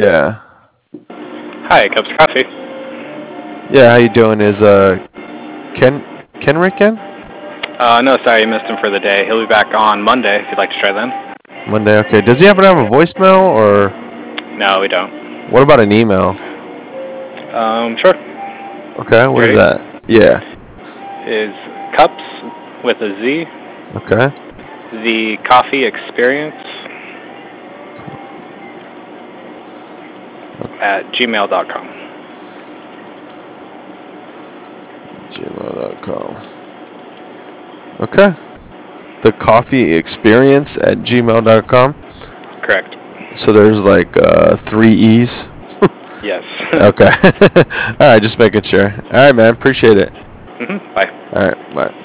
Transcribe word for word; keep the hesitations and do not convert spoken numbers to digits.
Yeah. Hi, Cups of Coffee. Yeah, how you doing? Is uh Ken Kenrick in? Uh, no, sorry, you missed him for the day. He'll be back on Monday if you'd like to try then. Monday, okay. Does he happen to have a voicemail, or No, we don't. what about an email? Um, sure. Okay, what is Ready? that? Yeah. Is Cups with a Z, Okay. the Coffee Experience at gmail dot com. gmail dot com. Okay. The coffee experience at gmail dot com. Correct. So there's like uh, three E's. Yes. Okay. All right, just making sure. All right, man. Appreciate it. Mm-hmm. Bye. All right, bye.